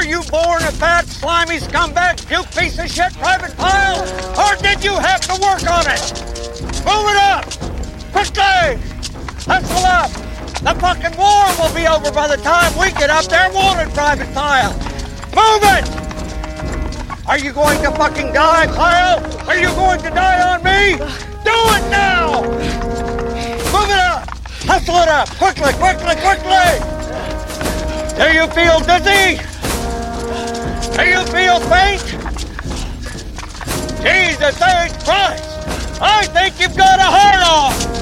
Were you born a fat, slimy scumbag, puke piece of shit, Private Pyle? Or did you have to work on it? Move it up! Quickly! Hustle up! The fucking war will be over by the time we get up there, won't it, Private Pyle? Move it! Are you going to fucking die, Pyle? Are you going to die on me? Do it now! Move it up! Hustle it up! Quickly, quickly, quickly! Do you feel dizzy? Do you feel faint? Jesus H. Christ! I think you've got a heart on!